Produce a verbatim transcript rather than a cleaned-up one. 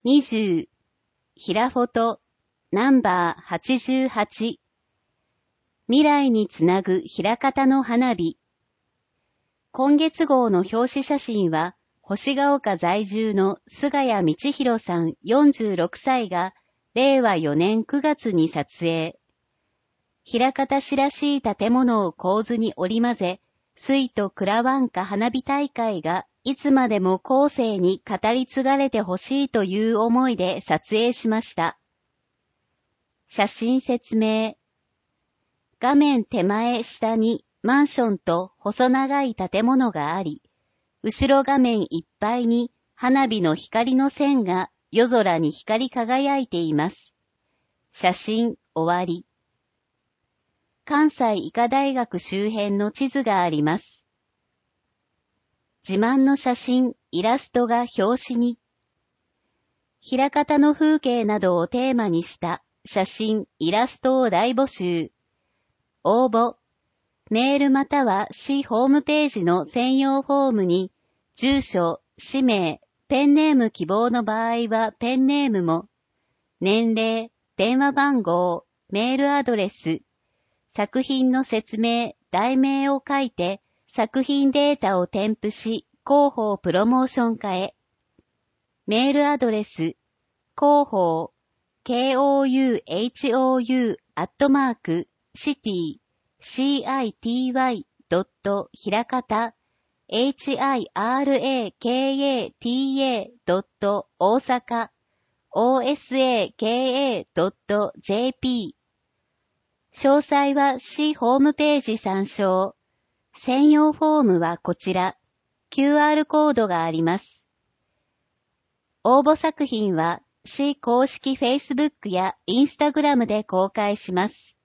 にじゅう、ひらフォト、ナンバーはちじゅうはち。未来につなぐひらかたの花火。今月号の表紙写真は、星ヶ丘在住の菅谷道弘さんよんじゅうろくさいが、れいわよねんくがつに撮影。枚方市らしい建物を構図に織り交ぜ、水と蔵湾歌花火大会がいつまでも後世に語り継がれてほしいという思いで撮影しました。写真説明。画面手前下にマンションと細長い建物があり、後ろ画面いっぱいに花火の光の線が夜空に光り輝いています。写真終わり。関西医科大学周辺の地図があります。自慢の写真、イラストが表紙に。枚方の風景などをテーマにした写真、イラストを大募集。応募。メールまたは市ホームページの専用フォームに、住所、氏名、ペンネーム希望の場合はペンネームも、年齢、電話番号、メールアドレス、作品の説明、題名を書いて、作品データを添付し、広報プロモーション化へ。メールアドレス、広報、ケーオーユーエイチオーユー アットマーク、シティ、シーアイティーワイ ドット、ひらかた、エイチアイアールエーケーエーティーエー ドット、大阪、オーエスエーケーエー ドット、ジェーピー。詳細は市ホームページ参照。専用フォームはこちら。キューアール コードがあります。応募作品は市公式 Facebook や Instagram で公開します。